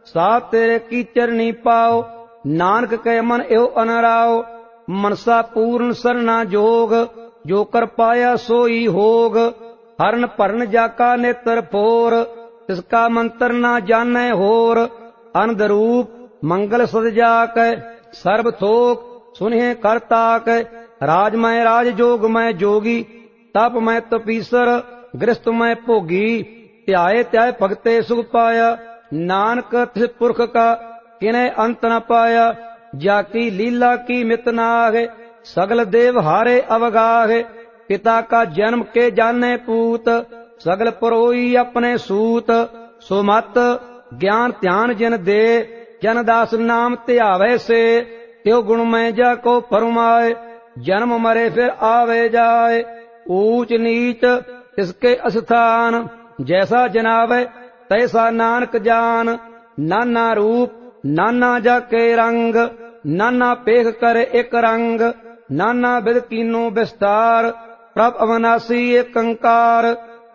साब तेरे की चरनी पाओ। नानक कै मन एहो अनराओ। मनसा पूर्ण सरना जोग, जो कर पाया सोई होग। हरन भरन जाका नेत्र फोर, तिसका मंत्र ना जानै होर। अनंद रूप मंगल सदजा कै, सर्व थोक सुनिहे करता कै। राज मैं राज जोग मैं जोगी, तप मैं तपीसर गृहस्थ मैं भोगी। ध्याए त्याय भगते सुख पाया, नानक तिस पुरख का किने अंत न पाया। जाकी लीला की मित नागे, सगल देव हारे अवगाहे। पिता का जन्म के जाने पूत, सगल परोई अपने सूत। सो मत ज्ञान ध्यान जिन दे, जन दास नाम ध्यावे से। त्यो गुण में जाको फरमाए, जन्म मरे फिर आवे जाए। ऊंच नीच तिसके अस्थान, जैसा जनावे तैसा नानक जान। नाना रूप नाना जाके रंग, नाना पेख करे एक रंग। नाना विध कीनो विस्तार, प्रभ अविनाशी एक अंकार।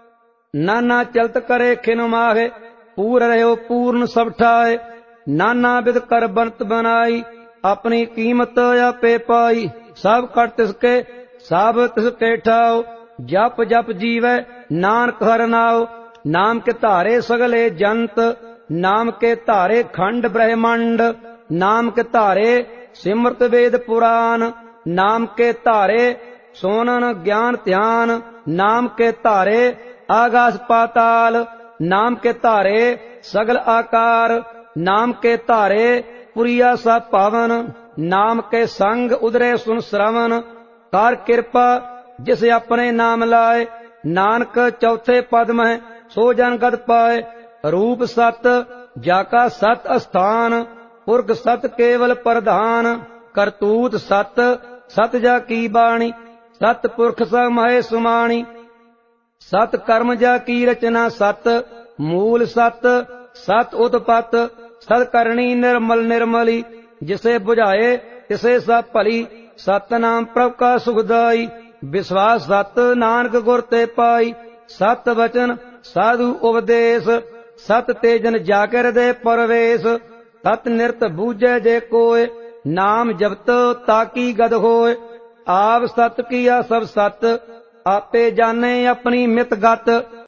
नाना चलत करे खिन माहे, पूर रहो पूर्ण सब ठाए। नाना विध कर बनत बनाई, अपनी कीमत आपे पाई। सब कर तिसके सब तिसके ठाओ, जप जप जीवै नानक हर नाओ। नाम के धारे सगले जंत, नाम के धारे खंड ब्रह्मंड। नाम के धारे सिमरत वेद पुराण, नाम के धारे सोनन ज्ञान ध्यान। नाम के धारे आकाश पाताल, नाम के धारे सगल आकार। नाम के धारे पुरिया सब पावन, नाम के संग उदरे सुन श्रवण। कर कृपा जिस अपने नाम लाए, नानक चौथे पद में सो जन गद पाए। रूप सत जाका सत अस्थान, पुरख सत केवल प्रधान। करतूत सत सत जा की बाणी, सत पुरख समहे सुमाणी। सत कर्म जा की रचना सत, मूल सत सत उत्पत। सत करणी निर्मल निर्मली, जिसे बुझाए तिसे सब भली। सत नाम प्रभ का सुखदाई, विश्वास सत नानक गुर ते पाई। सत वचन साधु उपदेश, सत तेजन जाके हृदय परवेश। सत निरत बूझे जे कोय, नाम जपत ताकी गद होय। आप सत किया सब सत, आपे जाने अपनी मित गत।